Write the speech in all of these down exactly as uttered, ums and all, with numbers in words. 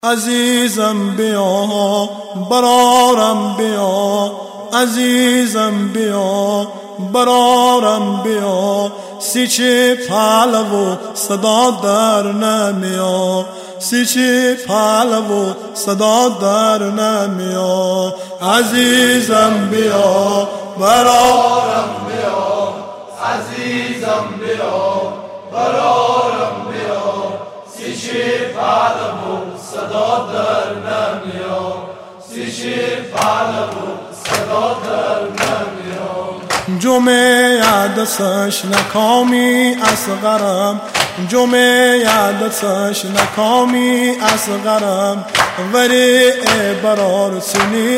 عزیزم بیا برارم بیا، عزیزم بیا برارم بیا، سیچی پهلو صدا در نمیا، سیچی پهلو صدا در نمیا. عزیزم بیا برارم بیا، عزیزم بیا برارم بیا، سیچی پهلو صدا در نمیا، سیچی پهلو صدا در نمیا. جمعه دستش نکامی اصغرم، جمعه دستش نکامی اصغرم، وری برار سنی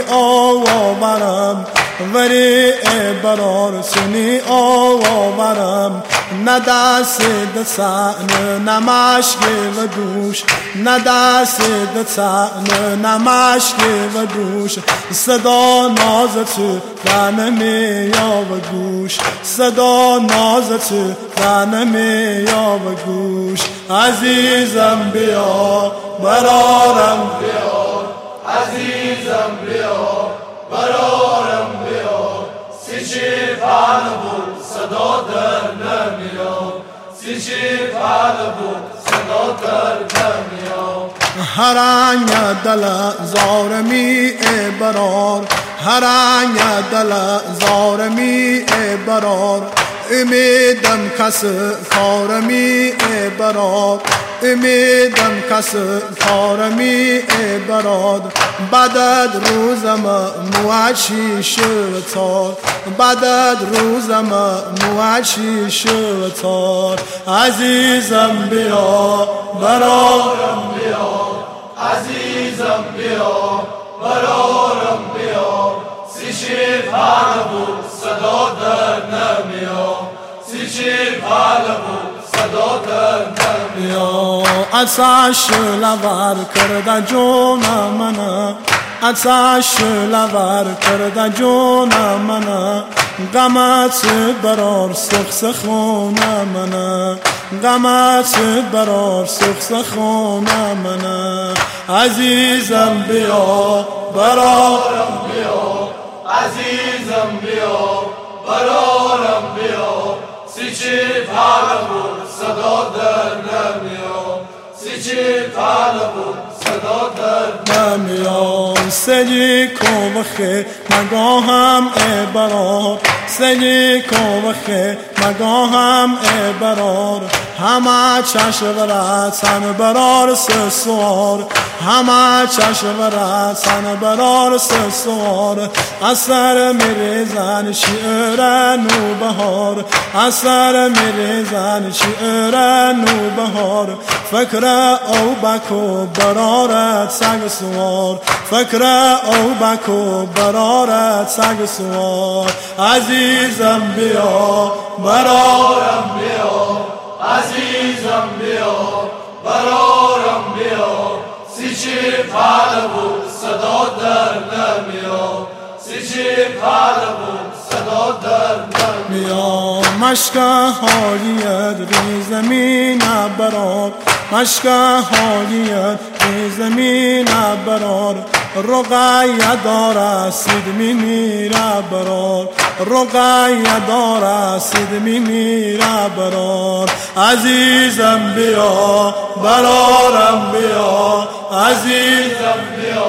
آورم، وری برار سنی آورم. ندست دسان نماشک و دوش، ندست دسان نماشک و دوش، صدا نازت رنمیا و گوش، صدا نازت رنمیا و گوش. عزیزم بیا برارم بیا، عزیزم بیا برارم بیا، سیچی پهلو صدا در نمیا، سیچی پهلو صدا در نمیا. هرانگ دل زارمی برار، هرانگ دل زارمی برار، امیدم کس کارمی برار، امیدم کس کارمی براد. بعد روزم موچی شتار، بعد روزم موچی شتار. عزیزم بیا برارم بیا، عزیزم بیا برارم بیا، سیچی پهلو صدا در نمیا، سیچی پهلو صدا در نمیا. اتش لور کرده جون من، اتش لور کرده جون من، غمت برار سخ سخون من، غمت برار سخ سخون من. عزیزم بیا برارم بیا، عزیزم بیا برارم بیا، سیچی پهلو صدا در نمیا، سیچی پهلو صدا در نمیا. سجی کو بخی مگاهم ای برار، سجی کو بخی مگاهم ای برار. همه چشم رسن برار سوار، همه چشم رسن برار سوار. اثر میریزن شعر نوبهار، اثر میریزن شعر نوبهار. فکر او بکو برارت سگ سوار، فکر او بکو برارت سگ سوار. عزیزم بیا برارم بیا، عزیزم بیا برارم بیا، سیچی پهلو صدا در نمیا، سیچی پهلو صدا در نمیا. مشک حالیت ری زمین برار، مشک حالیت ری زمین برار. رقیه داره سید می میره برار، رقیه داره سید می میره برار. عزیزم بیا برارم بیا، عزیزم بیا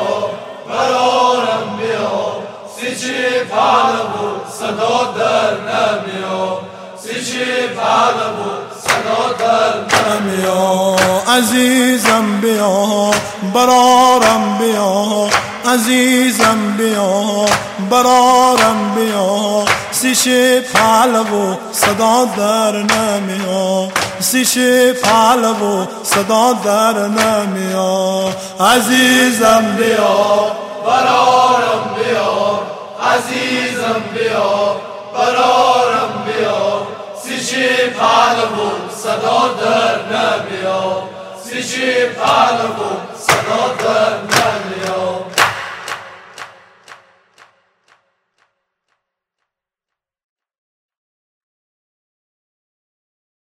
برارم بیا، سیچی پهلو صدا در نمیا، سیچی پهلو صدا در نمیا. عزیزم بیا برارم بیا، عزیزم بیا برارم بیا، سیچی پهلو صدا در نمیا، سیچی پهلو صدا در نمیا. عزیزم بیا برارم بیا، عزیزم بیا برارم بیا، سیچی پهلو صدا در نمیا، سیچی پهلو صدا در نمیا.